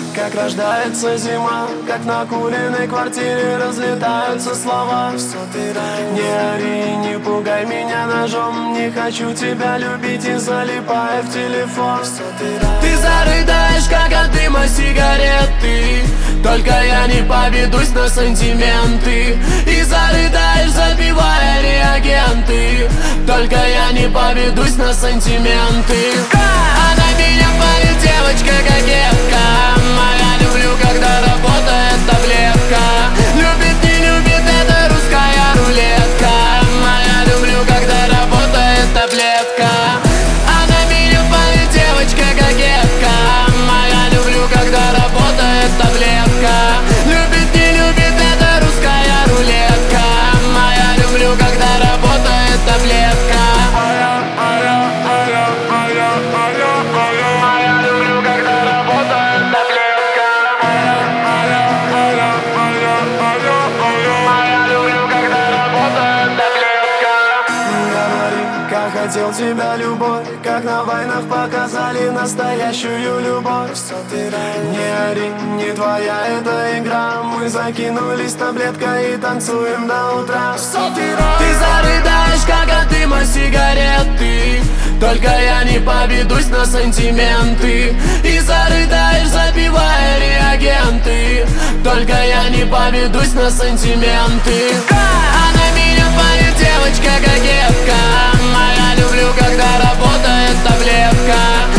как рождается зима, как на куриной квартире разлетаются слова. Не ори, не пугай меня ножом, не хочу тебя любить и залипаю в телефон. Ты зарыдаешь, как от дыма сигареты, только я не поведусь на сантименты. И зарыдаешь, забивая реагенты, только я не поведусь на сантименты. А на меня палит девочка-кокетка моя, люблю, когда работает таблетка. Любит, не любит, это русская рулетка моя, люблю, когда работает таблетка. А на меня палит девочка-кокетка моя, люблю, когда работает таблетка. Любит, не любит, это русская рулетка моя, люблю, когда работает таблетка. Хотел тебя, любовь, как на войнах показали настоящую любовь. Не ори, не твоя эта игра, мы закинулись таблеткой и танцуем до утра. Ты зарыдаешь, как от дыма сигареты, только я не поведусь на сантименты. И зарыдаешь, забивая реагенты, только я не поведусь на сантименты. А на меня палит девочка-кокетка моя, люблю, когда работает таблетка.